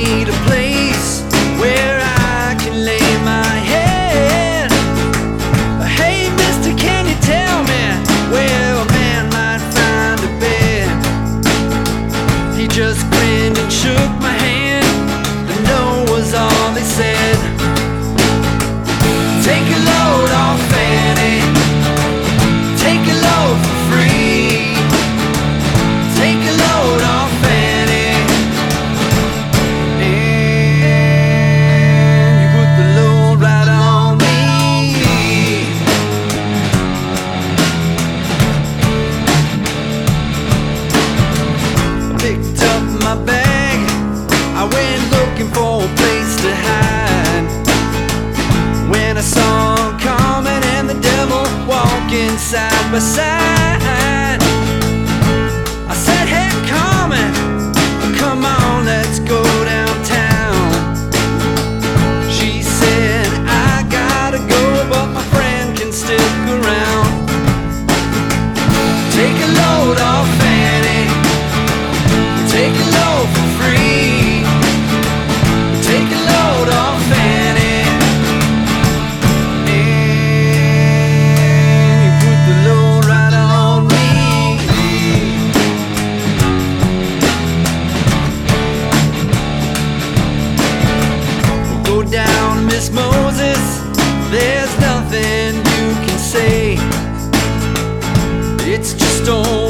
need a place where I can lay my head. Hey mister, can you tell me where a man might find a bed? He just grinned and shook my hand. The no was all he said. Take a load off Fanny, take a load for free. Take a load off Fanny, and you put the load right on me. I picked up my bag, I went looking for a place to hide. When I saw him coming and the devil walking side by side, I said, hey Carmen, come on, let's go downtown. She said, I gotta go, but my friend can stick around. Take a load off Fanny, take a load for free. Take a load off Fanny, and you put the load right on me. We'll go down to Miss Moses, there's nothing you can say. It's just old